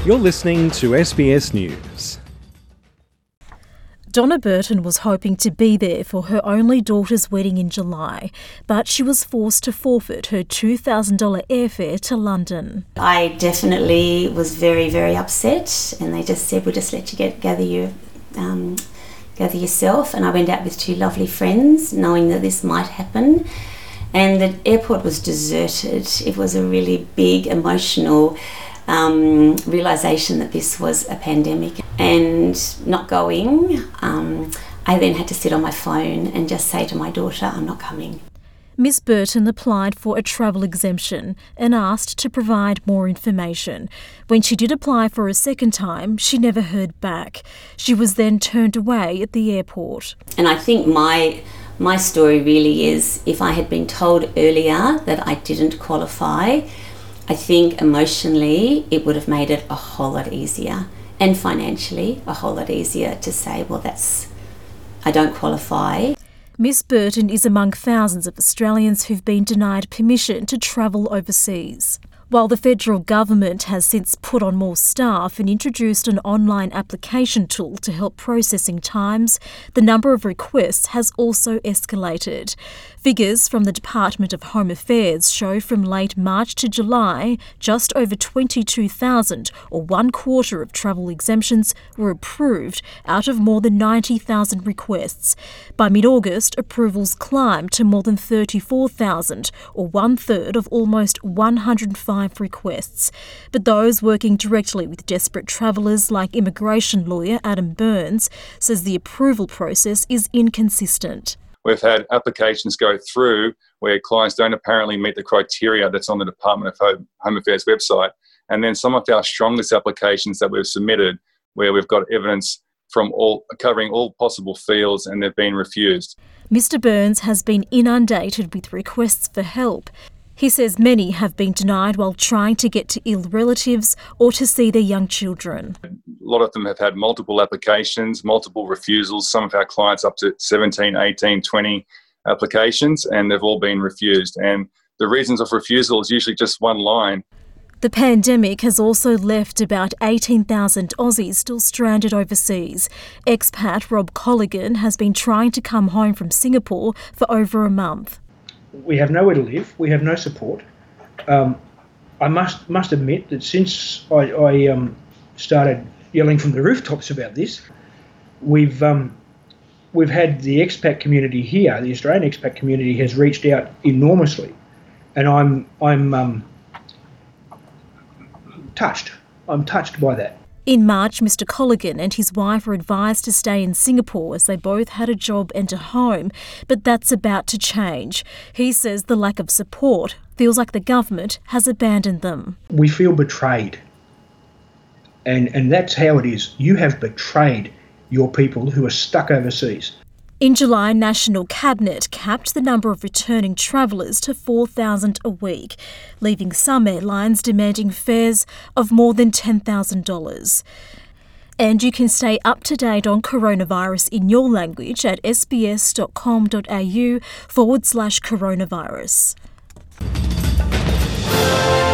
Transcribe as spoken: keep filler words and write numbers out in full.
You're listening to S B S News. Donna Burton was hoping to be there for her only daughter's wedding in July, but she was forced to forfeit her two thousand dollars airfare to London. I definitely was very, very upset, and they just said, we'll just let you get gather your, um, gather yourself. And I went out with two lovely friends, knowing that this might happen. And the airport was deserted. It was a really big, emotional Um, realisation that this was a pandemic, and not going, um, I then had to sit on my phone and just say to my daughter, I'm not coming. Miss Burton applied for a travel exemption and asked to provide more information. When she did apply for a second time, she never heard back. She was then turned away at the airport. And I think my my story really is, if I had been told earlier that I didn't qualify, I think emotionally it would have made it a whole lot easier, and financially a whole lot easier to say, well, that's, I don't qualify. Miss Burton is among thousands of Australians who've been denied permission to travel overseas. While the federal government has since put on more staff and introduced an online application tool to help processing times, the number of requests has also escalated. Figures from the Department of Home Affairs show from late March to July, just over twenty-two thousand, or one quarter of travel exemptions, were approved out of more than ninety thousand requests. By mid-August, approvals climbed to more than thirty-four thousand, or one-third of almost one hundred five requests. But those working directly with desperate travellers, like immigration lawyer Adam Burns, says the approval process is inconsistent. We've had applications go through where clients don't apparently meet the criteria that's on the Department of Home Affairs website. And then some of our strongest applications that we've submitted, where we've got evidence from all covering all possible fields, and they've been refused. Mister Burns has been inundated with requests for help. He says many have been denied while trying to get to ill relatives or to see their young children. A lot of them have had multiple applications, multiple refusals. Some of our clients up to seventeen, eighteen, twenty applications, and they've all been refused. And the reasons of refusal is usually just one line. The pandemic has also left about eighteen thousand Aussies still stranded overseas. Expat Rob Colligan has been trying to come home from Singapore for over a month. We have nowhere to live. We have no support. Um, I must must admit that since I, I um, started yelling from the rooftops about this, we've um, we've had the expat community here, the Australian expat community, has reached out enormously, and I'm I'm um, touched. I'm touched by that. In March, Mister Colligan and his wife were advised to stay in Singapore as they both had a job and a home, but that's about to change. He says the lack of support feels like the government has abandoned them. We feel betrayed, and, and that's how it is. You have betrayed your people who are stuck overseas. In July, National Cabinet capped the number of returning travellers to four thousand a week, leaving some airlines demanding fares of more than ten thousand dollars. And you can stay up to date on coronavirus in your language at sbs.com.au forward slash coronavirus.